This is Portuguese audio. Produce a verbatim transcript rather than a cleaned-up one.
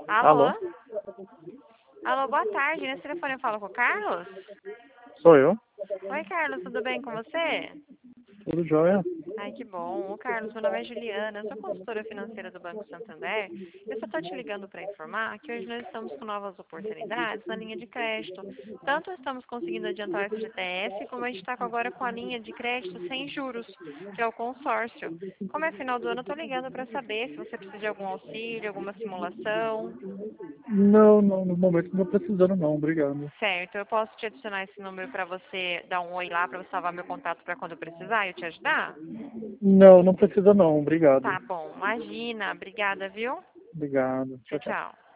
Alô? Alô? Alô, boa tarde. Nesse telefone eu falo com o Carlos? Sou eu? Oi, Carlos, tudo bem com você? Tudo jóia? Ai, que bom. Ô, Carlos, meu nome é Juliana, eu sou consultora financeira do Banco Santander. Eu só estou te ligando para informar que hoje nós estamos com novas oportunidades na linha de crédito. Tanto estamos conseguindo adiantar o F G T S, como a gente está agora com a linha de crédito sem juros, que é o consórcio. Como é final do ano, eu estou ligando para saber se você precisa de algum auxílio, alguma simulação. Não, não, no momento não estou precisando não, obrigado. Certo, eu posso te adicionar esse número para você dar um oi lá, para você salvar meu contato para quando eu precisar e eu te ajudar? Não, não precisa não, obrigado. Tá bom, imagina. Obrigada, viu? Obrigado. Tchau, Tchau, tchau. tchau.